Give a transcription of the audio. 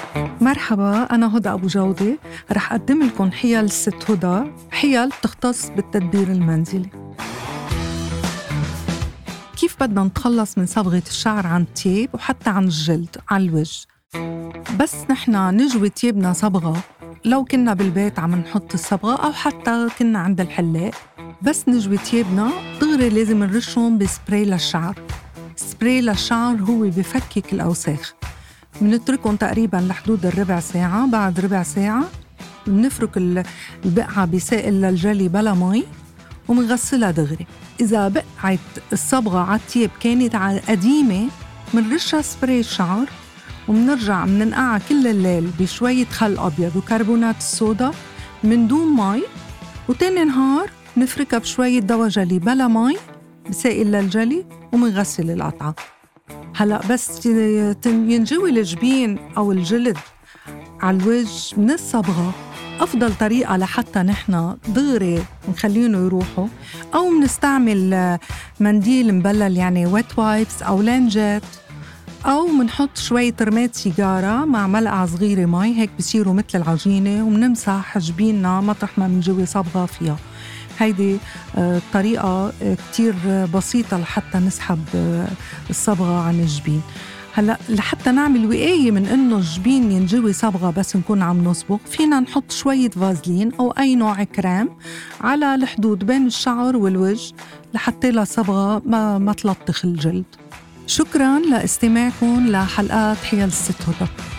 مرحبا، أنا هدى أبو جودة. رح أقدم لكم حيل الست هدى، حيل تختص بالتدبير المنزلي. كيف بدنا نتخلص من صبغة الشعر عن التياب وحتى عن الجلد على الوجه؟ بس نحنا نجوي تيابنا صبغة، لو كنا بالبيت عم نحط الصبغة أو حتى كنا عند الحلاق، بس نجوي تيابنا دغري لازم نرشهم بسبراي للشعر. سبراي للشعر هو بفكك الأوساخ. منتركهم تقريباً لحدود الربع ساعة. بعد ربع ساعة منفرك البقعة بسائل للجلي بلا مي ومنغسلها دغري. إذا بقعت الصبغة على التياب كانت قديمة منرشها سبراي الشعر ومنرجع مننقعها كل الليل بشوية خل أبيض وكربونات الصودا من دون مي، وتاني نهار نفركها بشوية دوا جلي بلا مي بسائل للجلي ومنغسل القطعة. هلأ بس ينجوي الجبين أو الجلد على الوجه من الصبغة، أفضل طريقة لحتى نحن دغري نخلينه يروحوا، أو منستعمل منديل مبلل يعني ويت وايبس أو لانجات، أو منحط شوية رماد سيجارة مع ملعقة صغيرة مي، هيك بصيروا مثل العجينة، ومنمسح جبيننا مطرح ما منجوي صبغة فيها. هيدي طريقة كتير بسيطة لحتى نسحب الصبغة عن الجبين. هلأ لحتى نعمل وقاية من إنه الجبين ينجوي صبغة بس نكون عم نصبغ، فينا نحط شوية فازلين أو أي نوع كريم على الحدود بين الشعر والوجه لحتى لا صبغة ما تلطخ الجلد. شكراً لاستماعكم لحلقات حيل الست هدى.